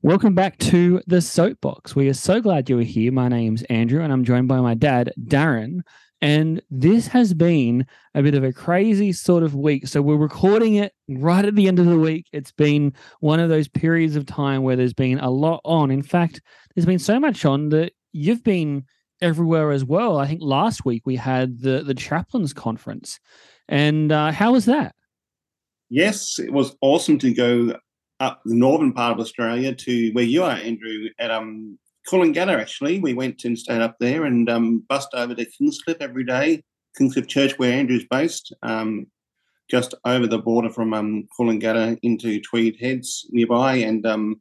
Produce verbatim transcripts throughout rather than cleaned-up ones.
Welcome back to the Soapbox. We are so glad you are here. My name's Andrew, and I'm joined by my dad, Darren. And this has been a bit of a crazy sort of week. So we're recording it right at the end of the week. It's been one of those periods of time where there's been a lot on. In fact, there's been so much on that you've been everywhere as well. I think last week we had the, the chaplains conference. And uh, how was that? Yes, it was awesome to go up the northern part of Australia to where you are, Andrew, at um, Coolangatta, actually. We went and stayed up there and um, bussed over to Kingscliff every day, Kingscliff Church, where Andrew's based, um, just over the border from um, Coolangatta into Tweed Heads nearby. And, um,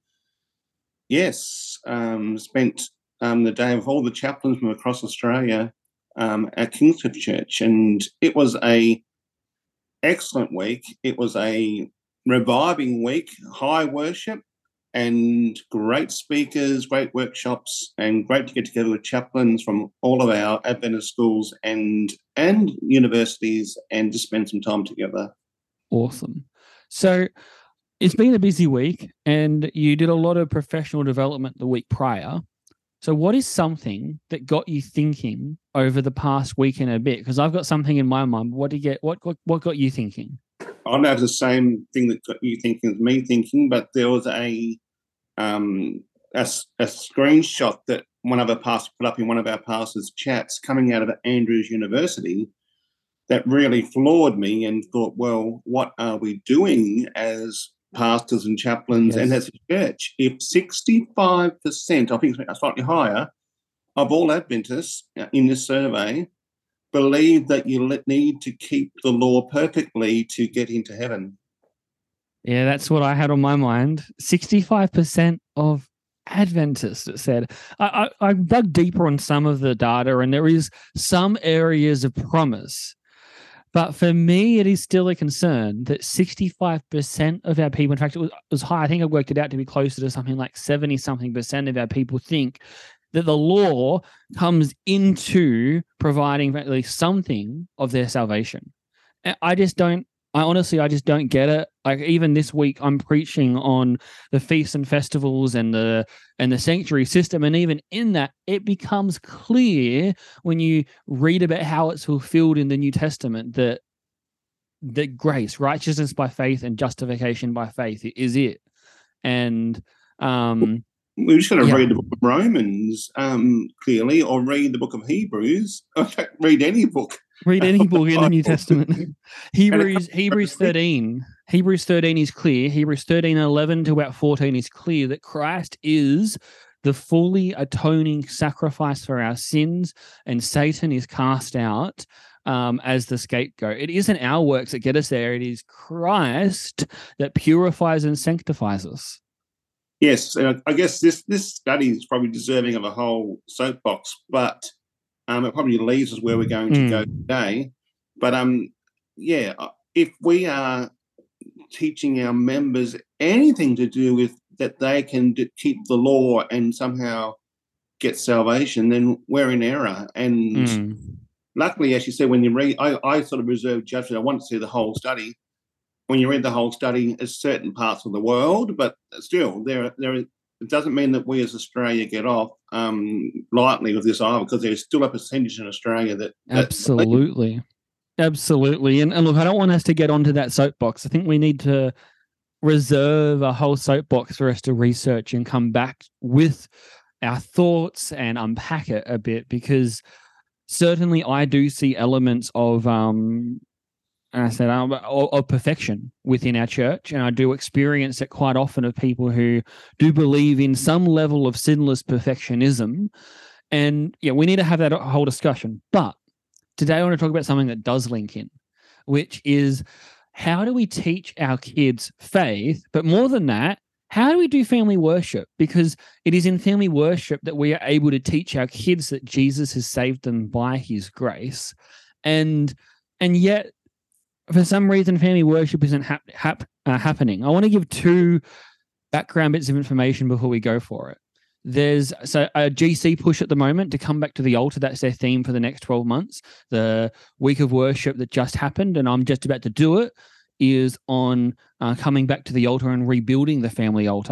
yes, um, spent um, the day with all the chaplains from across Australia um, at Kingscliff Church. And it was a excellent week. It was a reviving week, high worship and great speakers, great workshops, and great to get together with chaplains from all of our Adventist schools and and universities and just spend some time together. Awesome. So it's been a busy week and you did a lot of professional development the week prior. So what is something that got you thinking over the past week and a bit? Because I've got something in my mind. What did you get? What, what what got you thinking? I don't have the same thing that got you thinking as me thinking, but there was a um a, a screenshot that one of our pastors put up in one of our pastors' chats coming out of Andrews University that really floored me and thought, well, what are we doing as pastors and chaplains yes. and as a church? If sixty-five percent, I think it's slightly higher, of all Adventists in this survey believe that you need to keep the law perfectly to get into heaven. Yeah, that's what I had on my mind. sixty-five percent of Adventists, it said. I, I, I dug deeper on some of the data, and there is some areas of promise. But for me, it is still a concern that sixty-five percent of our people, in fact, it was, it was high. I think I worked it out to be closer to something like seventy-something percent of our people think that the law comes into providing at least something of their salvation. And I just don't, I honestly, I just don't get it. Like even this week, I'm preaching on the feasts and festivals and the and the sanctuary system, and even in that, it becomes clear when you read about how it's fulfilled in the New Testament that that grace, righteousness by faith, and justification by faith is it. And um, we're just going to yeah. read the book of Romans um, clearly, or read the book of Hebrews. In fact, read any book. Read any book in the New Testament. Hebrews Hebrews thirteen. Hebrews thirteen is clear. Hebrews thirteen, eleven to about fourteen is clear that Christ is the fully atoning sacrifice for our sins, and Satan is cast out um, as the scapegoat. It isn't our works that get us there. It is Christ that purifies and sanctifies us. Yes, uh, I guess this, this study is probably deserving of a whole soapbox, but Um, it probably leaves us where we're going to mm. go today. But, um, yeah, if we are teaching our members anything to do with that they can d- keep the law and somehow get salvation, then we're in error. And mm. luckily, as you said, when you read, I, I sort of reserve judgment. I want to see the whole study. When you read the whole study, it's certain parts of the world, but still, there, there is. It doesn't mean that we as Australia get off um, lightly with this either, because there's still a percentage in Australia that... that Absolutely. Absolutely. And, and look, I don't want us to get onto that soapbox. I think we need to reserve a whole soapbox for us to research and come back with our thoughts and unpack it a bit, because certainly I do see elements of... Um, And I said, um, of perfection within our church. And I do experience it quite often of people who do believe in some level of sinless perfectionism. And yeah, we need to have that whole discussion. But today I want to talk about something that does link in, which is how do we teach our kids faith? But more than that, how do we do family worship? Because it is in family worship that we are able to teach our kids that Jesus has saved them by his grace. And, and yet, for some reason, family worship isn't hap- hap- uh, happening. I want to give two background bits of information before we go for it. There's so a G C push at the moment to come back to the altar. That's their theme for the next twelve months. The week of worship that just happened, and I'm just about to do it, is on uh, coming back to the altar and rebuilding the family altar.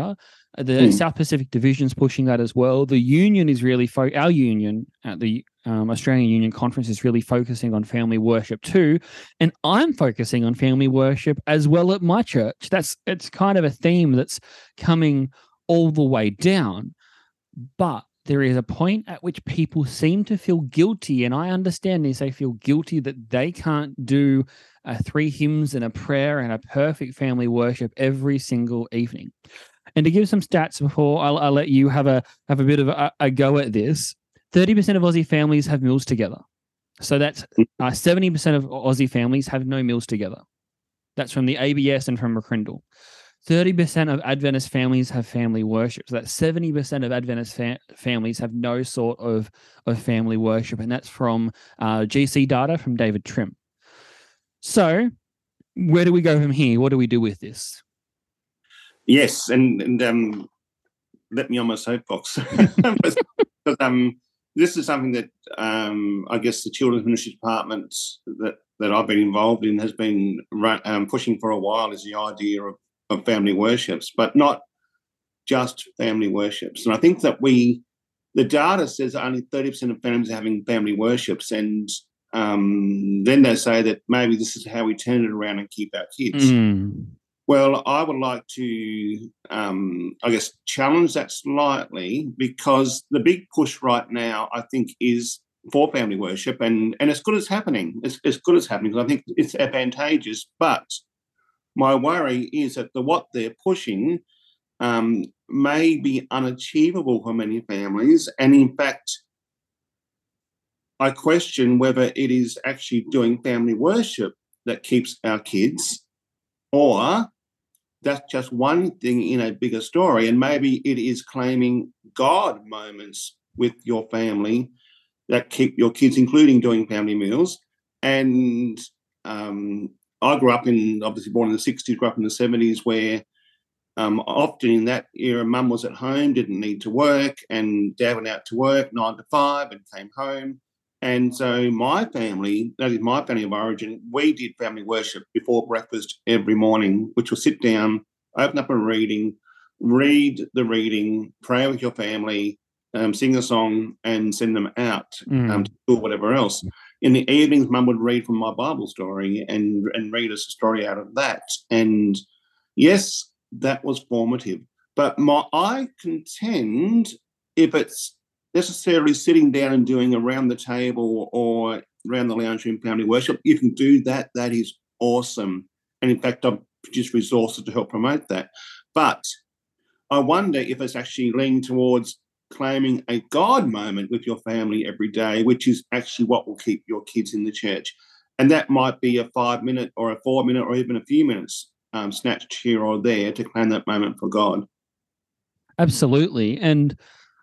The mm. South Pacific Division's pushing that as well. The union is really, fo- our union at the um, Australian Union Conference is really focusing on family worship too. And I'm focusing on family worship as well at my church. That's It's kind of a theme that's coming all the way down. But there is a point at which people seem to feel guilty, and I understand this. They feel guilty that they can't do uh, three hymns and a prayer and a perfect family worship every single evening. And to give some stats before I'll, I'll let you have a have a bit of a, a go at this, thirty percent of Aussie families have meals together. So that's uh, seventy percent of Aussie families have no meals together. That's from the A B S and from McCrindle. thirty percent of Adventist families have family worship. So that's seventy percent of Adventist fa- families have no sort of, of family worship. And that's from uh, G C data from David Trim. So where do we go from here? What do we do with this? Yes, and, and um, let me on my soapbox. because, um, this is something that um, I guess the Children's Ministry Department that, that I've been involved in has been run, um, pushing for a while, is the idea of of family worships, but not just family worships. And I think that we, the data says that only thirty percent of families are having family worships, and um, then they say that maybe this is how we turn it around and keep our kids. Mm. Well, I would like to, um, I guess, challenge that slightly, because the big push right now, I think, is for family worship, and, and as good as happening, as, as good as happening, because I think it's advantageous, but my worry is that the what they're pushing um, may be unachievable for many families. And in fact, I question whether it is actually doing family worship that keeps our kids, or that's just one thing in a bigger story. And maybe it is claiming God moments with your family that keep your kids, including doing family meals. And um, I grew up in, obviously born in the sixties, grew up in the seventies, where um, often in that era, mum was at home, didn't need to work, and dad went out to work nine to five and came home. And so my family, that is my family of origin, we did family worship before breakfast every morning, which was sit down, open up a reading, read the reading, pray with your family, um, sing a song, and send them out Mm. um, to school, whatever else. In the evenings, mum would read from my Bible story and, and read us a story out of that. And yes, that was formative. But my, I contend if it's necessarily sitting down and doing around the table or around the lounge room family worship, you can do that. That is awesome. And in fact, I've produced resources to help promote that. But I wonder if it's actually leaning towards claiming a God moment with your family every day, which is actually what will keep your kids in the church. And that might be a five minute or a four minute or even a few minutes um, snatched here or there to claim that moment for God. Absolutely. And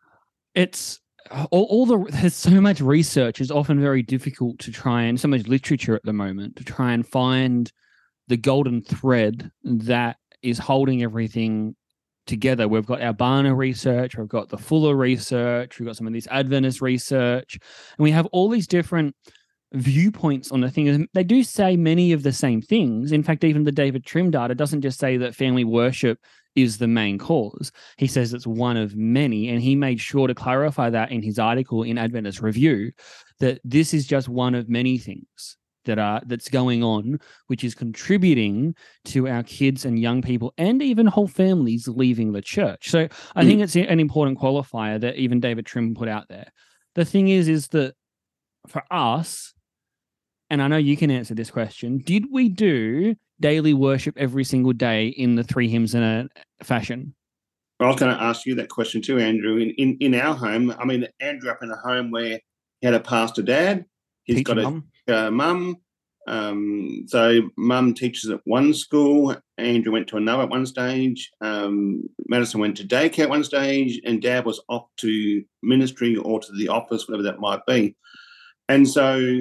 it's all, all the, there's so much research. Is often very difficult to try, and so much literature at the moment to try and find the golden thread that is holding everything together. We've got our Barna research, we've got the Fuller research, we've got some of this Adventist research, and we have all these different viewpoints on the thing. They do say many of the same things. In fact, even the David Trim data doesn't just say that family worship is the main cause. He says it's one of many, and he made sure to clarify that in his article in Adventist Review, that this is just one of many things that are that's going on, which is contributing to our kids and young people and even whole families leaving the church. So I mm. think it's an important qualifier that even David Trim put out there. The thing is, is that for us, and I know you can answer this question, did we do daily worship every single day in the three hymns in a fashion? I was going to ask you that question too, Andrew. In in, in our home, I mean, Andrew up in a home where he had a pastor dad, he's Teacher got a mum. Uh, mum. Um, so mum teaches at one school, Andrew went to another at one stage, um, Madison went to daycare at one stage, and dad was off to ministry or to the office, whatever that might be. And so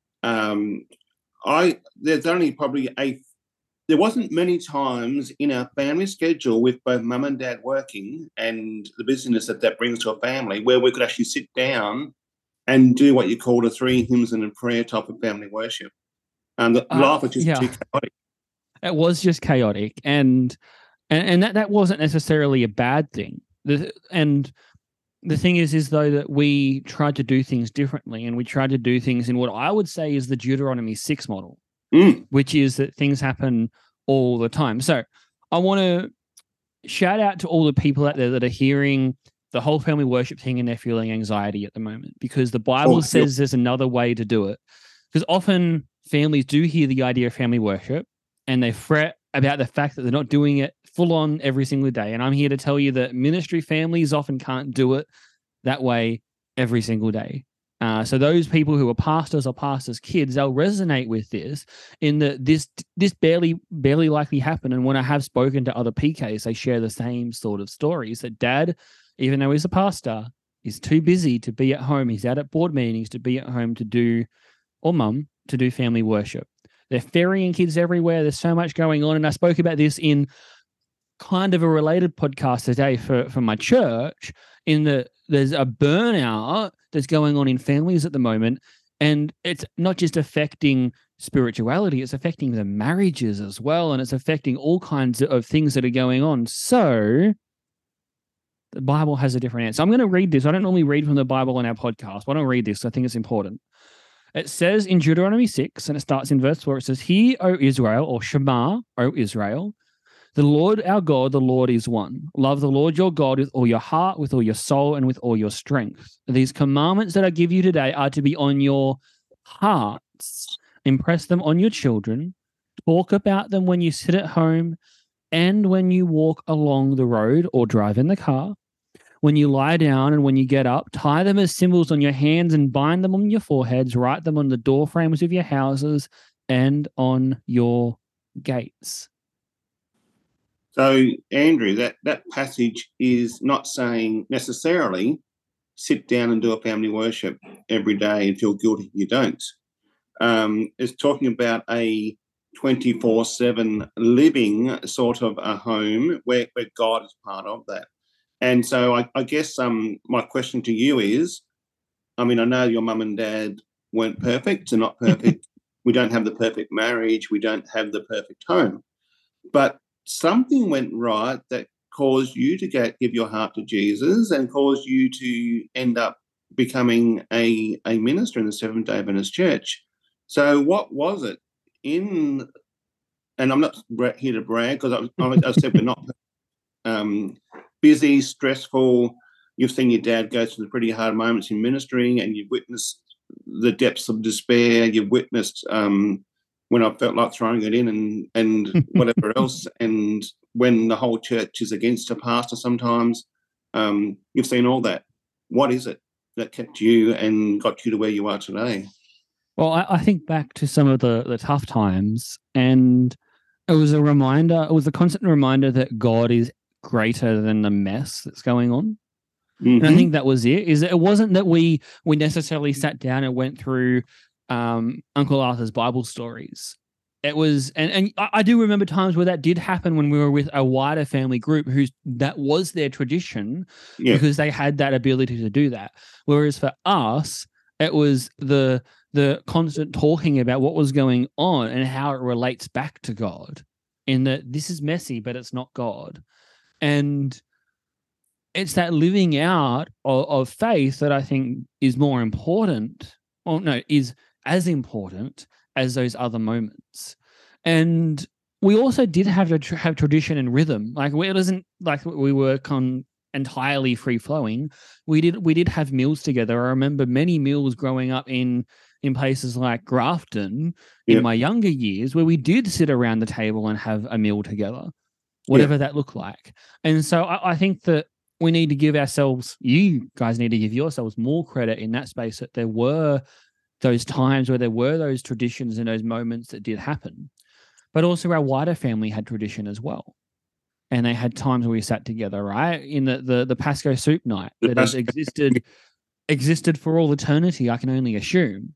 um, I there's only probably a there wasn't many times in our family schedule with both mum and dad working and the busyness that that brings to a family where we could actually sit down and do what you call a three hymns and a prayer type of family worship. And um, the uh, life was just yeah. too chaotic. It was just chaotic. And And, and that, that wasn't necessarily a bad thing. The, and the thing is, is though that we tried to do things differently, and we tried to do things in what I would say is the Deuteronomy six model, mm. which is that things happen all the time. So I want to shout out to all the people out there that are hearing the whole family worship thing and they're feeling anxiety at the moment, because the Bible oh, says there's another way to do it. Because often families do hear the idea of family worship and they fret about the fact that they're not doing it full on every single day. And I'm here to tell you that ministry families often can't do it that way every single day. Uh, so those people who are pastors or pastors' kids, they'll resonate with this in that this this barely barely likely happened. And when I have spoken to other P Ks, they share the same sort of stories that dad, even though he's a pastor, is too busy to be at home. He's out at board meetings to be at home to do, or mum, to do family worship. They're ferrying kids everywhere. There's so much going on. And I spoke about this in kind of a related podcast today for, for my church, in that there's a burnout that's going on in families at the moment. And it's not just affecting spirituality, it's affecting the marriages as well. And it's affecting all kinds of things that are going on. So the Bible has a different answer. I'm going to read this. I don't normally read from the Bible on our podcast, but I don't read this. I think it's important. It says in Deuteronomy six, and it starts in verse four, it says, "Hear, O Israel," or Shema, O Israel, "the Lord our God, the Lord is one. Love the Lord your God with all your heart, with all your soul, and with all your strength. These commandments that I give you today are to be on your hearts. Impress them on your children. Talk about them when you sit at home and when you walk along the road or drive in the car. When you lie down and when you get up, tie them as symbols on your hands and bind them on your foreheads. Write them on the door frames of your houses and on your gates." So, Andrew, that, that passage is not saying necessarily sit down and do a family worship every day and feel guilty if you don't. Um, it's talking about a twenty-four seven living sort of a home where, where God is part of that. And so I, I guess um, my question to you is, I mean, I know your mum and dad weren't perfect, they're not perfect. We don't have the perfect marriage. We don't have the perfect home. But something went right that caused you to get, give your heart to Jesus and caused you to end up becoming a, a minister in the Seventh-day Adventist Church. So what was it in, and I'm not here to brag because I, I, I said we're not um, busy, stressful. You've seen your dad go through the pretty hard moments in ministering, and you've witnessed the depths of despair. You've witnessed um, when I felt like throwing it in and, and whatever else, and when the whole church is against a pastor sometimes. Um, you've seen all that. What is it that kept you and got you to where you are today? Well, I, I think back to some of the, the tough times, and it was a reminder, it was a constant reminder that God is greater than the mess that's going on. Mm-hmm. And I think that was it, is that it wasn't that we we necessarily sat down and went through um, Uncle Arthur's Bible stories. It was, and, and I do remember times where that did happen when we were with a wider family group whose that was their tradition, yeah, because they had that ability to do that. Whereas for us, it was the the constant talking about what was going on and how it relates back to God, in that this is messy, but it's not God. And it's that living out of, of faith that I think is more important, or no, is as important as those other moments. And we also did have to tr- have tradition and rhythm. Like, it wasn't like we were con- entirely free flowing. We did we did have meals together. I remember many meals growing up in in places like Grafton in yep. my younger years, where we did sit around the table and have a meal together, whatever yep. that looked like. And so I, I think that we need to give ourselves, you guys need to give yourselves more credit in that space, that there were those times where there were those traditions and those moments that did happen. But also our wider family had tradition as well. And they had times where we sat together, right? In the the, the Pasco soup night that has existed existed for all eternity, I can only assume.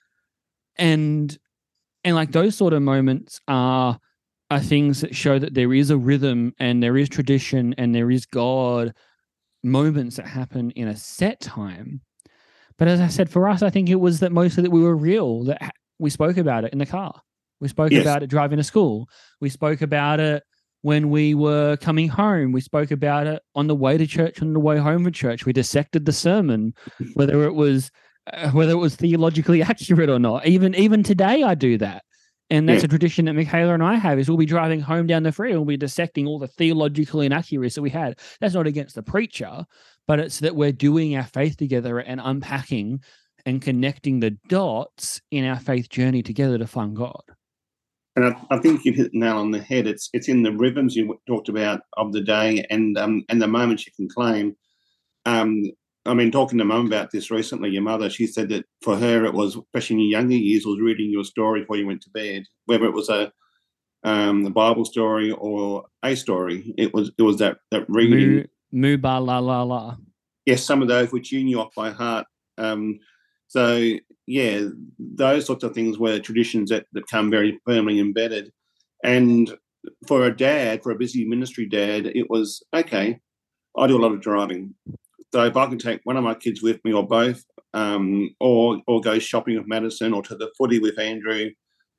And and like those sort of moments are are things that show that there is a rhythm and there is tradition and there is God, moments that happen in a set time. But as I said, for us, I think it was that mostly that we were real, that we spoke about it in the car. We spoke yes. about it driving to school. We spoke about it when we were coming home. We spoke about it on the way to church, on the way home from church. We dissected the sermon, whether it was uh, whether it was theologically accurate or not. Even even today, I do that. And that's Yeah. a tradition that Michaela and I have, is we'll be driving home down the freeway and we'll be dissecting all the theological inaccuracies that we had. That's not against the preacher, but it's that we're doing our faith together and unpacking and connecting the dots in our faith journey together to find God. And I, I think you've hit the nail on the head. It's it's in the rhythms you talked about of the day and um, and the moments you can claim. Um, I mean, talking to Mum about this recently, your mother, she said that for her it was, especially in your younger years, was reading your story before you went to bed, whether it was a um, a Bible story or a story. It was it was that that reading. Mu, mu ba la la la. Yes, some of those which you knew off by heart. Um, so yeah, those sorts of things were traditions that, that come very firmly embedded. And for a dad, for a busy ministry dad, it was, okay, I do a lot of driving. So if I can take one of my kids with me or both, um, or or go shopping with Madison or to the footy with Andrew,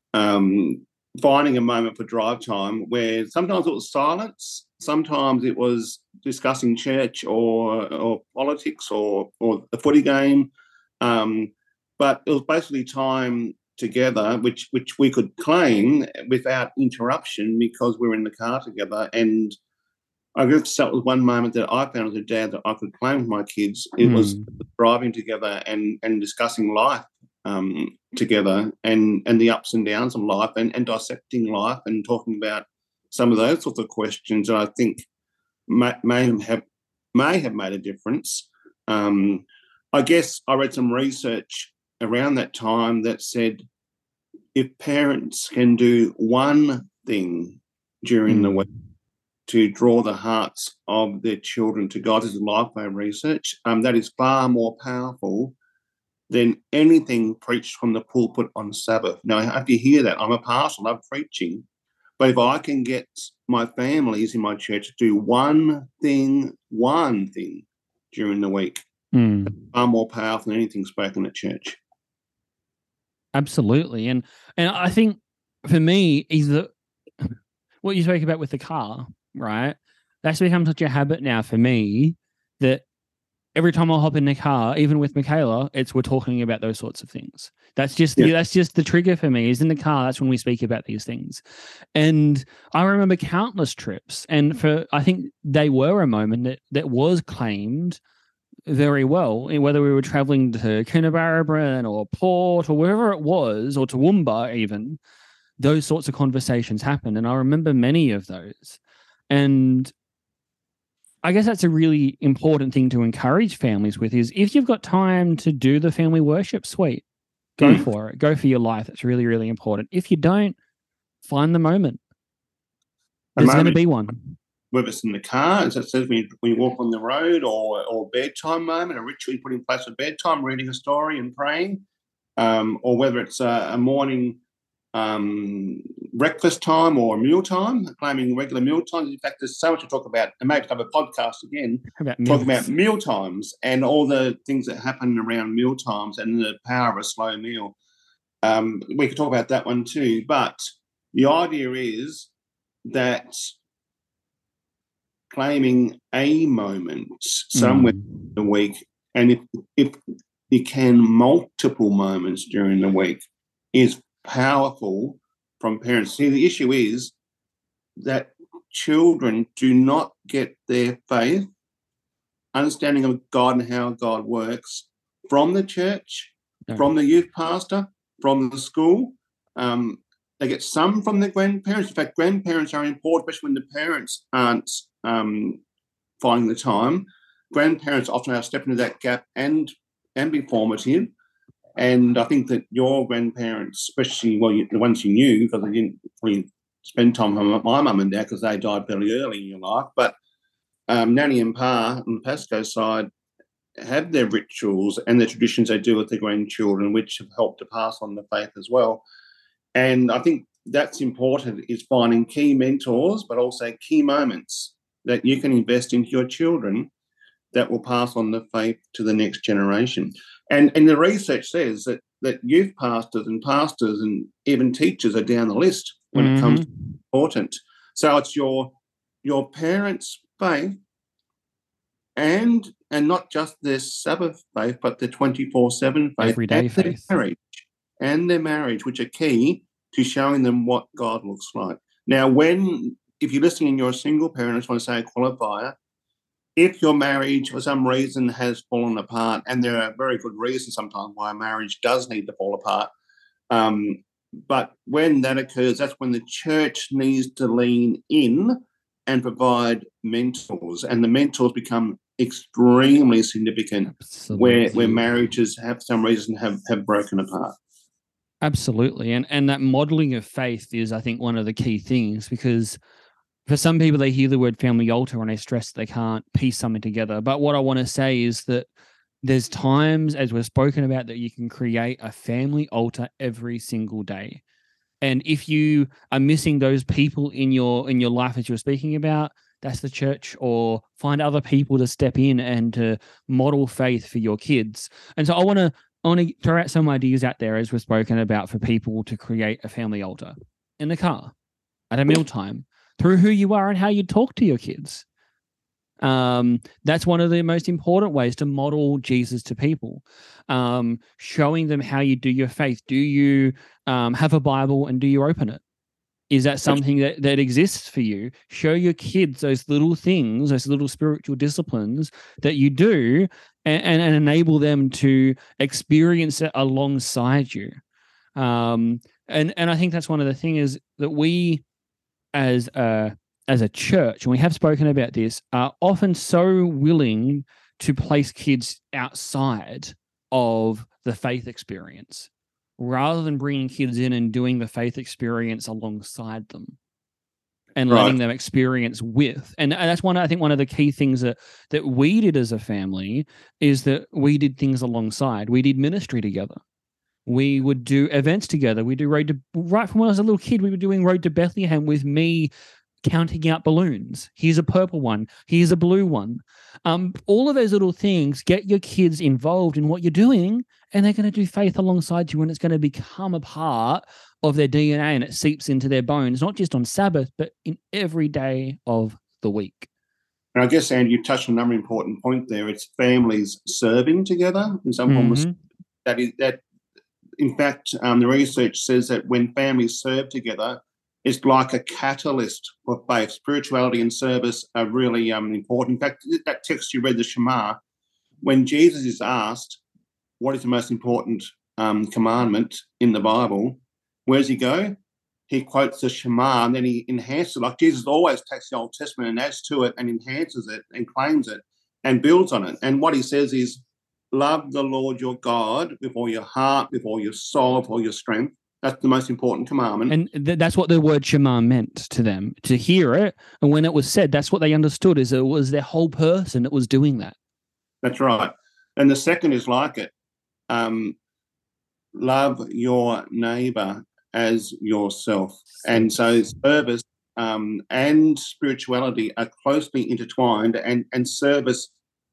um, finding a moment for drive time where sometimes it was silence, sometimes it was discussing church or or politics or or the footy game, um, but it was basically time together, which which we could claim without interruption because we were in the car together. And I guess that was one moment that I found as a dad that I could claim with my kids. It mm. was driving together and and discussing life um, together and and the ups and downs of life and, and dissecting life and talking about some of those sorts of questions that I think may, may have may have made a difference. Um, I guess I read some research around that time that said if parents can do one thing during mm. the week to draw the hearts of their children to God, this is Lifeway research, um, that is far more powerful than anything preached from the pulpit on Sabbath. Now, if you hear that, I'm a pastor, I love preaching, but if I can get my families in my church to do one thing, one thing during the week, mm. far more powerful than anything spoken at church. Absolutely. And and I think for me is that what you spoke about with the car, right? That's become such a habit now for me that every time I hop in the car, even with Michaela, it's we're talking about those sorts of things. That's just the, yeah. that's just the trigger for me. Is in the car. That's when we speak about these things. And I remember countless trips, and for I think they were a moment that that was claimed very well. Whether we were traveling to Coonabarabran or Port or wherever it was, or Toowoomba even, those sorts of conversations happened, and I remember many of those. And I guess that's a really important thing to encourage families with is if you've got time to do the family worship suite, go mm. for it. Go for your life. It's really, really important. If you don't, find the moment. There's going to be one. Whether it's in the car, as it says, when you, when you walk on the road, or or bedtime moment, a ritual you put in place at bedtime, reading a story and praying, um, or whether it's a, a morning um, breakfast time or meal time, claiming regular meal times. In fact, there's so much to talk about, and maybe have a podcast again, about talk about meal times and all the things that happen around meal times and the power of a slow meal. Um, we could talk about that one too, but the idea is that claiming a moment somewhere mm. in the week, and if if you can, multiple moments during the week is powerful from parents. See, the issue is that children do not get their faith, understanding of God and how God works from the church, no. from the youth pastor, from the school. Um, they get some from the grandparents. In fact, grandparents are important, especially when the parents aren't um, finding the time. Grandparents often have to step into that gap and and be formative. And I think that your grandparents, especially, well, you, the ones you knew, because they didn't really spend time with my mum and dad because they died fairly early in your life, but um, Nanny and Pa on Pasco's side have their rituals and the traditions they do with their grandchildren, which have helped to pass on the faith as well. And I think that's important, is finding key mentors, but also key moments that you can invest into your children that will pass on the faith to the next generation. And, and the research says that, that youth pastors and pastors and even teachers are down the list when mm-hmm. it comes to important. So it's your your parents' faith and and not just their Sabbath faith, but their twenty-four seven faith Everyday and their faith. marriage, and their marriage, which are key to showing them what God looks like. Now, when if you're listening and you're a single parent, I just want to say a qualifier. If your marriage for some reason has fallen apart, and there are very good reasons sometimes why a marriage does need to fall apart, um, but when that occurs, that's when the church needs to lean in and provide mentors, and the mentors become extremely significant where where Absolutely. marriages have for some reason have, have broken apart. Absolutely. And and that modeling of faith is, I think, one of the key things, because for some people, they hear the word family altar and they stress they can't piece something together. But what I want to say is that there's times, as we've spoken about, that you can create a family altar every single day. And if you are missing those people in your in your life, as you were speaking about, that's the church, or find other people to step in and to model faith for your kids. And so I want to I want to throw out some ideas out there, as we've spoken about, for people to create a family altar in the car, at a mealtime, through who you are and how you talk to your kids. Um, that's one of the most important ways to model Jesus to people. Um, showing them how you do your faith. Do you um, have a Bible, and do you open it? Is that something that, that exists for you? Show your kids those little things, those little spiritual disciplines that you do, and, and, and enable them to experience it alongside you. Um, and, and I think that's one of the things is that we, as a as a church, and we have spoken about this, are often so willing to place kids outside of the faith experience, rather than bringing kids in and doing the faith experience alongside them and Right. letting them experience with. And that's one, I think, one of the key things that, that we did as a family is that we did things alongside. We did ministry together. We would do events together. We do road to, right from when I was a little kid, we were doing Road to Bethlehem with me counting out balloons. Here's a purple one. Here's a blue one. Um, all of those little things get your kids involved in what you're doing, and they're going to do faith alongside you, and it's going to become a part of their D N A, and it seeps into their bones, not just on Sabbath, but in every day of the week. And I guess, Andy, you touched on another important point there. It's families serving together in some mm-hmm. form. That is that. In fact, um, the research says that when families serve together, it's like a catalyst for faith. Spirituality and service are really um, important. In fact, that text you read, the Shema, when Jesus is asked what is the most important um, commandment in the Bible, where does he go? He quotes the Shema, and then he enhances it. Like Jesus always takes the Old Testament and adds to it and enhances it and claims it and builds on it. And what he says is, love the Lord your God with all your heart, with all your soul, with all your strength. That's the most important commandment. And th- that's what the word Shema meant to them, to hear it. And when it was said, that's what they understood, is it was their whole person that was doing that. That's right. And the second is like it. Um, love your neighbor as yourself. And so service um, and spirituality are closely intertwined, and, and service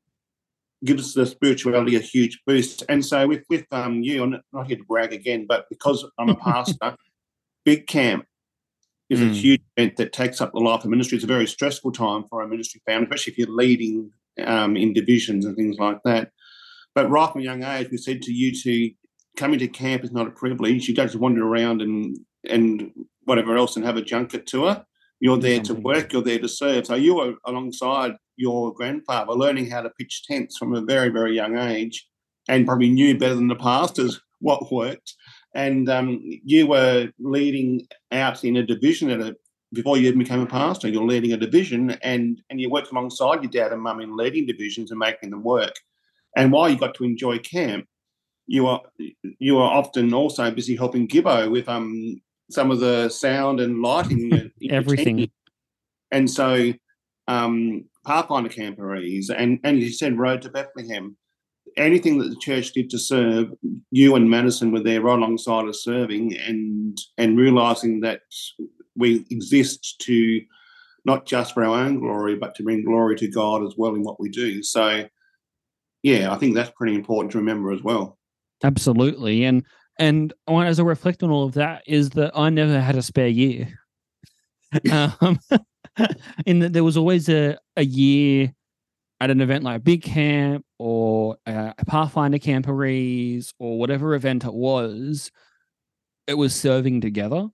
gives the spirituality a huge boost. And so with, with um, you, I'm not here to brag again, but because I'm a pastor, Big Camp is mm. a huge event that takes up the life of ministry. It's a very stressful time for a ministry family, especially if you're leading um, in divisions and things like that. But right from a young age, we said to you to coming to camp is not a privilege. You don't just wander around and and whatever else and have a junket tour. You're there to work. You're there to serve. So you were alongside your grandfather, learning how to pitch tents from a very, very young age, and probably knew better than the pastors what worked. And um, you were leading out in a division at a, before you even became a pastor. You're leading a division, and and you worked alongside your dad and mum in leading divisions and making them work. And while you got to enjoy camp, you are you are often also busy helping Gibbo with um some of the sound and lighting, in everything. And so um, Pathfinder Camporees and and you said Road to Bethlehem, anything that the church did to serve, you and Madison were there right alongside us serving, and and realising that we exist to not just for our own glory, but to bring glory to God as well in what we do. So, yeah, I think that's pretty important to remember as well. Absolutely. And and as I reflect on all of that, is that I never had a spare year. um, In that there was always a, a year at an event like Big Camp or a Pathfinder Camporees or whatever event it was, it was serving together.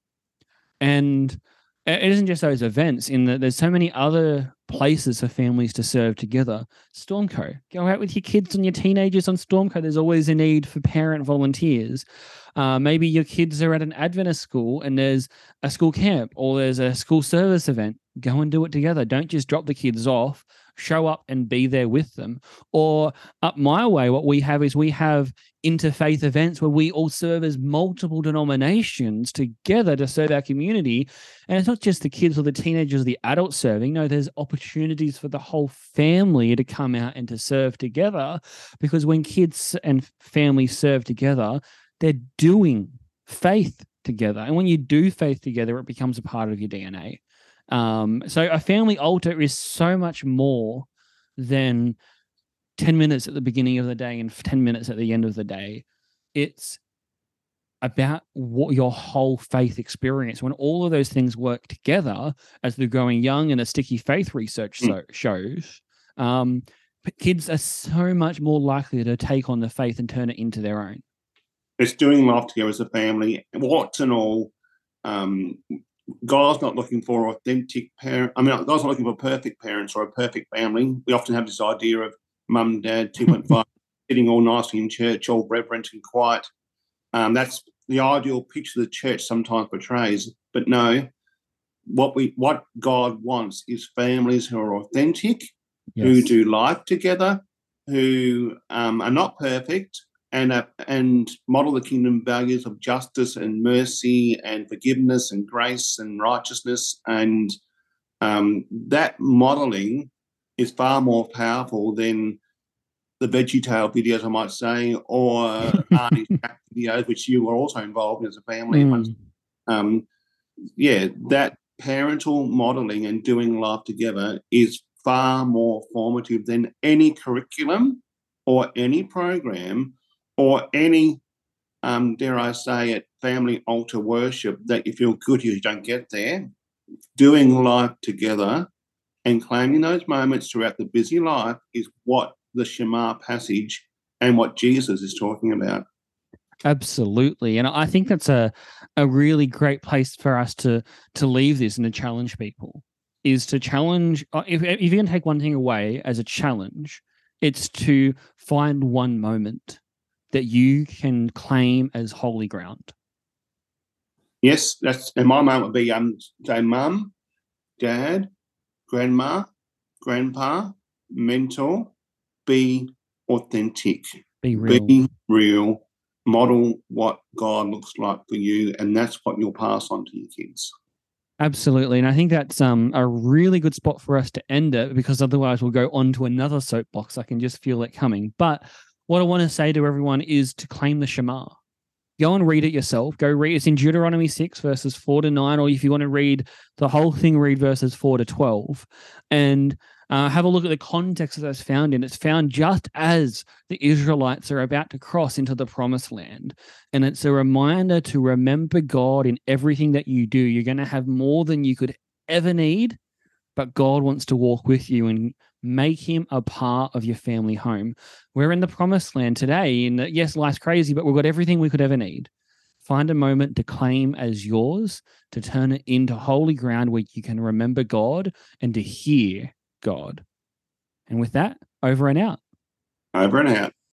And it isn't just those events, in that there's so many other places for families to serve together. Stormco, go out with your kids and your teenagers on Stormco. There's always a need for parent volunteers. Uh, maybe your kids are at an Adventist school and there's a school camp or there's a school service event. Go and do it together. Don't just drop the kids off. Show up and be there with them. Or up my way, what we have is we have interfaith events where we all serve as multiple denominations together to serve our community. And it's not just the kids or the teenagers or the adults serving. No, there's opportunities for the whole family to come out and to serve together, because when kids and families serve together, they're doing faith together. And when you do faith together, it becomes a part of your D N A. Um, so a family altar is so much more than ten minutes at the beginning of the day and ten minutes at the end of the day. It's about what your whole faith experience, when all of those things work together, as the Growing Young and a Sticky Faith research so, shows, um, kids are so much more likely to take on the faith and turn it into their own. It's doing life together as a family, warts and all. Um, God's not looking for authentic parents. I mean, God's not looking for perfect parents or a perfect family. We often have this idea of mum, dad, two point five, sitting all nicely in church, all reverent and quiet. Um, that's the ideal picture the church sometimes portrays. But no, what we what God wants is families who are authentic, yes, who do life together, who um, are not perfect, and uh, and model the kingdom values of justice and mercy and forgiveness and grace and righteousness. And um, that modelling is far more powerful than the VeggieTale videos, I might say, or Arnie's videos, which you were also involved in as a family. Mm. Um, yeah, that parental modelling and doing life together is far more formative than any curriculum or any program or any, um, dare I say it, family altar worship that you feel good if you don't get there. Doing life together and claiming those moments throughout the busy life is what the Shema passage and what Jesus is talking about. Absolutely. And I think that's a, a really great place for us to, to leave this and to challenge people, is to challenge, if, if you can take one thing away as a challenge, it's to find one moment that you can claim as holy ground. Yes, that's, and my moment would be um, say mum, dad, grandma, grandpa, mentor, be authentic, be real. be real, model what God looks like for you, and that's what you'll pass on to your kids. Absolutely. And I think that's um, a really good spot for us to end it, because otherwise we'll go on to another soapbox. I can just feel it coming. But what I want to say to everyone is to claim the Shema. Go and read it yourself. Go read. It's in Deuteronomy six, verses four to nine, or if you want to read the whole thing, read verses four to twelve. And uh, have a look at the context that that's found in. It's found just as the Israelites are about to cross into the promised land. And it's a reminder to remember God in everything that you do. You're going to have more than you could ever need, but God wants to walk with you and make him a part of your family home. We're in the promised land today, and yes, life's crazy, but we've got everything we could ever need. Find a moment to claim as yours, to turn it into holy ground where you can remember God and to hear God. And with that, over and out. Over and out.